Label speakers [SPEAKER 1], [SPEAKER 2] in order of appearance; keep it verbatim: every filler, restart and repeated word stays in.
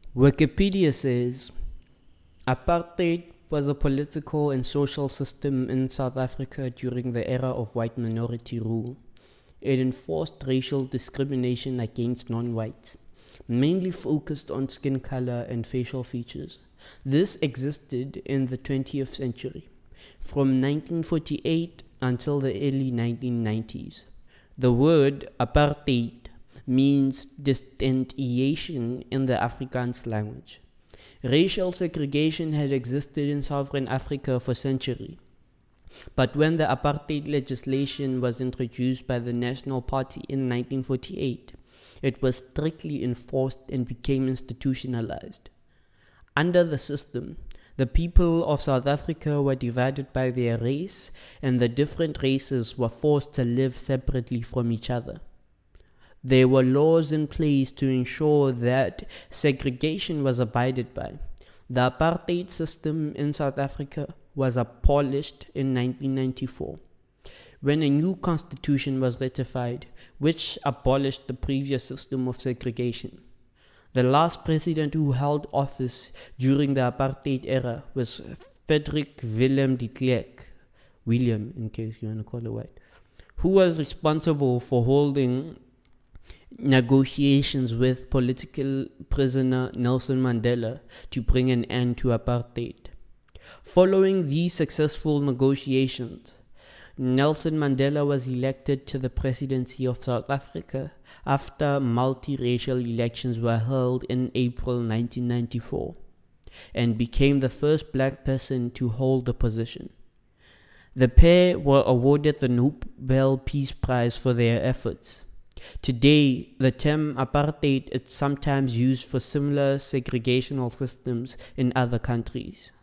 [SPEAKER 1] Wikipedia says apartheid was a political and social system in South Africa during the era of white minority rule. It enforced racial discrimination against non-whites, mainly focused on skin color and facial features. This existed in the twentieth century, from nineteen forty-eight until the early nineteen nineties. The word apartheid means distantiation in the Afrikaans language. Racial segregation had existed in Southern Africa for centuries. But when the apartheid legislation was introduced by the National Party in nineteen forty-eight, it was strictly enforced and became institutionalized. Under the system, the people of South Africa were divided by their race, and the different races were forced to live separately from each other. There were laws in place to ensure that segregation was abided by. The apartheid system in South Africa was abolished in nineteen ninety-four, when a new constitution was ratified, which abolished the previous system of segregation. The last president who held office during the apartheid era was Frederick Willem de Klerk, William in case you want to call it white, who was responsible for holding negotiations with political prisoner Nelson Mandela to bring an end to apartheid. Following these successful negotiations, Nelson Mandela was elected to the presidency of South Africa after multiracial elections were held in April nineteen ninety-four, and became the first black person to hold the position. The pair were awarded the Nobel Peace Prize for their efforts. Today, the term apartheid is sometimes used for similar segregational systems in other countries.